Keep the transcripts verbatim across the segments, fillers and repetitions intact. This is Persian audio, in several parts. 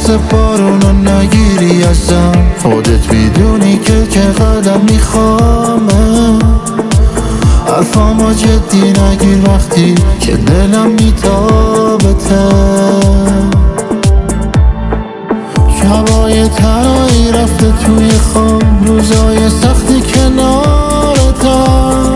دست بارونو نگیری ازم. خودت میدونی که چه قدم میخوامه. حرفامو جدی نگیر وقتی که دلم میتابته. شبای تنهایی رفته توی خواب، روزای سختی کنارتم.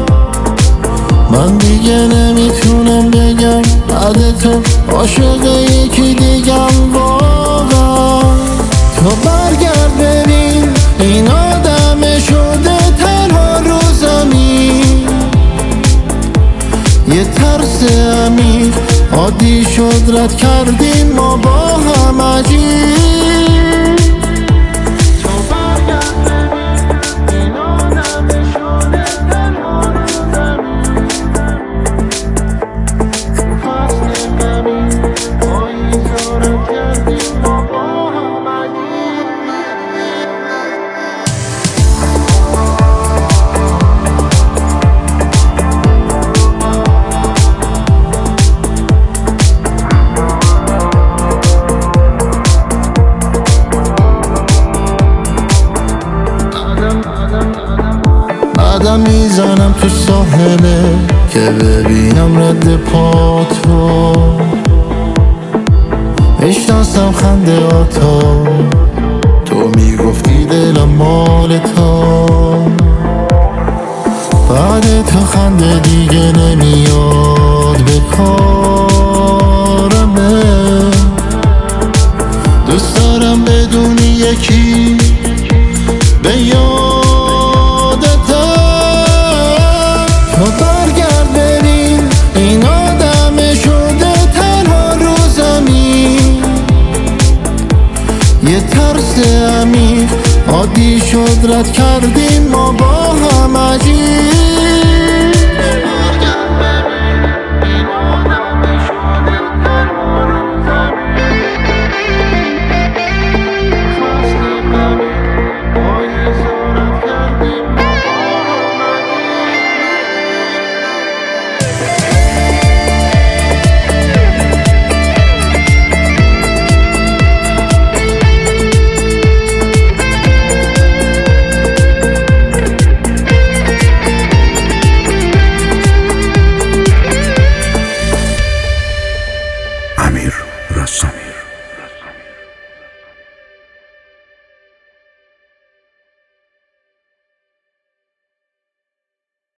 من دیگه نمیتونم بگم بعد تو عاشق یکی دیگم. واقعا تو برگرد ببین این آدم شده تنها رو زمین. یه ترس عمیق عادی شد رد کردیم ما با هم عجیب. قدم میزنم تو ساحله که ببینم رد پاتو. میشناسم خنده آتا، تو میگفتی دلم مال تو. بعد تو خنده دیگه نمیاد به کارمه. دوست دارم بدونی یکی به یادتم. تو برگرد ببین این آدم شده تنها رو زمین. یه ترس عمیق عادی شد رد کردی